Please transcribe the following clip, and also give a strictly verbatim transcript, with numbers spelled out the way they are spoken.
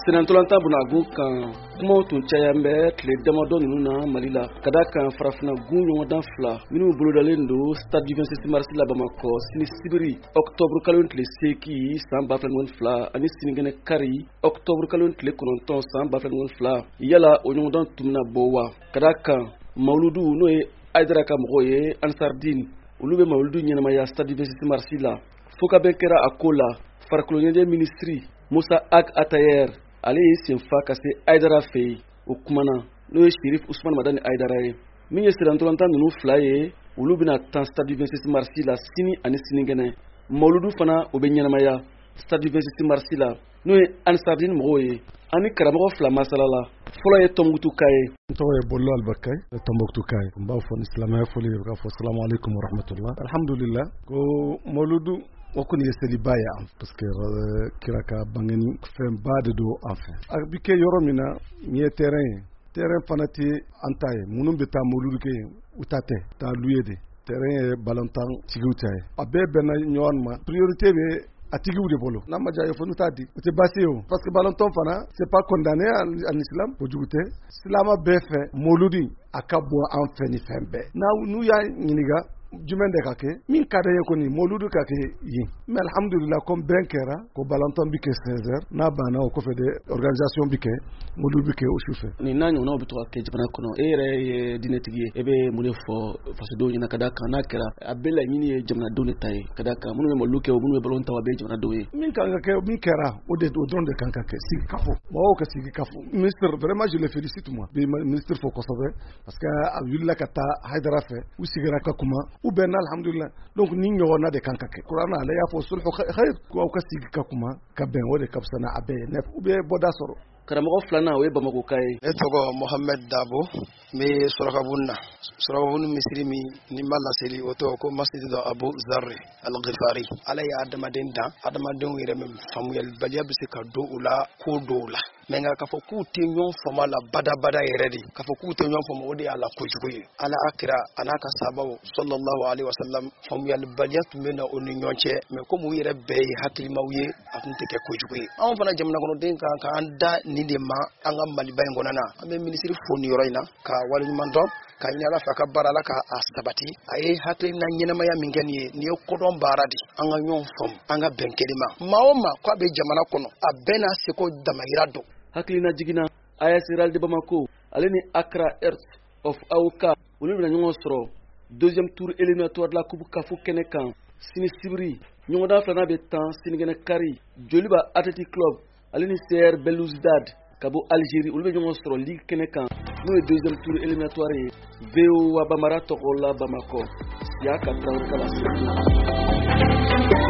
Senantolanta bunagun kan kumaw tun cayan bɛ tile damadɔ ninnu na Mali la ka da kan farafina gun ɲɔgɔndan fila minnu bolodalen don stade du vingt-six mars la Bamakɔ sini sibiri octobre kalo tile seegin san ba fila ni fila ani sinikɛnɛ kari octobre kalo tile kɔnɔntɔn san ba fila ni fila yala o ɲɔgɔndan tun bɛna bɔ wa ka da kan Mawuludu n'o ye Aidara ka mɔgɔw ye Ansardine olu bɛ Mawuludu ɲɛnamaya stade du vingt-six mars la fo ka bɛn kɛra a ko la farikolo ɲɛnajɛ ministri Musa Ag Atayer ale ye senfa ka se Aidara fɛ yen o kumana n'o ye Shérif Ousmane Madani Aidara ye min ye senantolanta ninnu fila ye olu bɛna tan stade du vingt-six mars la sini ani sinikɛnɛ Mawuludu fana o bɛ ɲɛnamaya stade du vingt-six mars la n'o ye Ansardine mɔgɔw ye ani karamɔgɔ fila masala la fɔlɔ ye Tɔnbukutu ka ye n tɔgɔ ye Bollo Albakay Tɔnbukutu ka ye n b'a fɔ ni silamɛya fɔli ye k'a fɔ salamu aleykum wa rahmatullah alhamdulillah ko Mawuludu o kɔni ye seliba ye an parce que kira ka bangeni fɛnba de don an fɛ a bi kɛ yɔrɔ min na nin ye terrain ye terrain fana tɛ an ta ye minnu bɛ taa Mawuludu kɛ yen u ta tɛ taa luye de terrain ye balontan tigiw ta ye a bɛɛ bɛnna ɲɔgɔn ma priorité bɛ a tigiw de bolo n'a ma diya ye fo n'u t'a di o tɛ baasi ye o parce que balontan fana c'est pas condamné en islam kojugu tɛ silama bɛɛ fɛ Mawuludu a ka bon an fɛ ni fɛn bɛɛ n'u y'a ɲininka jumɛn de ka kɛ min ka d'an ye kɔni Mawuludu ka kɛ yen mais alhamdulillah comme bɛn kɛra ko balontan bi kɛ seize heures n'a banna o kɔfɛ de organisation bi kɛ Mawuludu bi kɛ o su fɛ nin n'a ɲɔgɔnnaw bɛ to ka kɛ jamana kɔnɔ e yɛrɛ ye diinɛtigi ye e bɛ mun de fɔ fasodenw ɲɛna ka da kan n'a kɛra a bɛɛ laɲini ye jamanadenw de ta ye ka da kan minnu bɛ Mawuludu kɛ o minnu bɛ balon ta o bɛɛ ye jamanadenw ye min kan ka kɛ min kɛra o de o dɔrɔn de kan ka kɛ sigi kafo mɔgɔw ka sigi kafo ministre vraiment je le félicite moi bi ministre fo kosɛbɛ parce que a wulila ka taa Haidara fɛ u sigira ka kuma u bɛnna alhamdulillah donc ni ɲɔgɔnna de kan ka kɛ kuranna ale y'a fɔ sulhu khair ko aw ka sigi ka kuma ka bɛn o de ka fisa n'a bɛɛ ye u bɛ bɔda sɔrɔ karamɔgɔ filanan o ye Bamako ka ye ne tɔgɔ Mohamed Dabo n bɛ Surakabuni na Surakabuni misiri min ni ma laseli o tɔgɔ ko masjid Abu Zarri al-Ghifari ala ye adamaden dan adamadenw yɛrɛ min faamuyalibaliya bɛ se ka don u la ko dɔw la mais nka k'a fɔ k'u tɛ ɲɔgɔn faamu la badabada yɛrɛ de k'a fɔ k'u tɛ ɲɔgɔn faamu o de y'a la kojugu ye ala akira a n'a ka sahabaw sallallahu alaihi wasallam faamuyalibaliya tun bɛ na o ni ɲɔgɔn cɛ mais comme u yɛrɛ bɛɛ ye hakilimaw ye a tun tɛ kɛ kojugu ye anw fana jamana kɔnɔden kan k'an da nin de ma an ka Maliba in kɔnɔ na an bɛ minisiri fo nin yɔrɔ in na ka waleɲuman dɔn ka ɲini Ala fɛ a ka baara la k'a sabati a ye hakilina ɲɛnamaya min kɛ nin ye nin ye kodɔn baara de an ka ɲɔgɔn faamu an ka bɛn kelen ma maa o maa k'a bɛ jamana kɔnɔ a bɛɛ n'a seko damayira don hakilina jiginna A S Rural de Bamako ale ni Accra Earth of Awka olu bɛna ɲɔgɔn sɔrɔ deuxième tour éliminatoire de la coupe kafo kɛnɛ kan sini sibiri ɲɔgɔndan filanan bɛ tan sinikɛnɛ kari Joliba Athletic Club ale ni C R Belouizdad ka bɔ Algérie olu bɛ ɲɔgɔn sɔrɔ ligue kɛnɛ kan n'o ye deuxième tour éliminatoire ye V O A Bamara tɔgɔ la Bamakɔ Siaka Traoré ka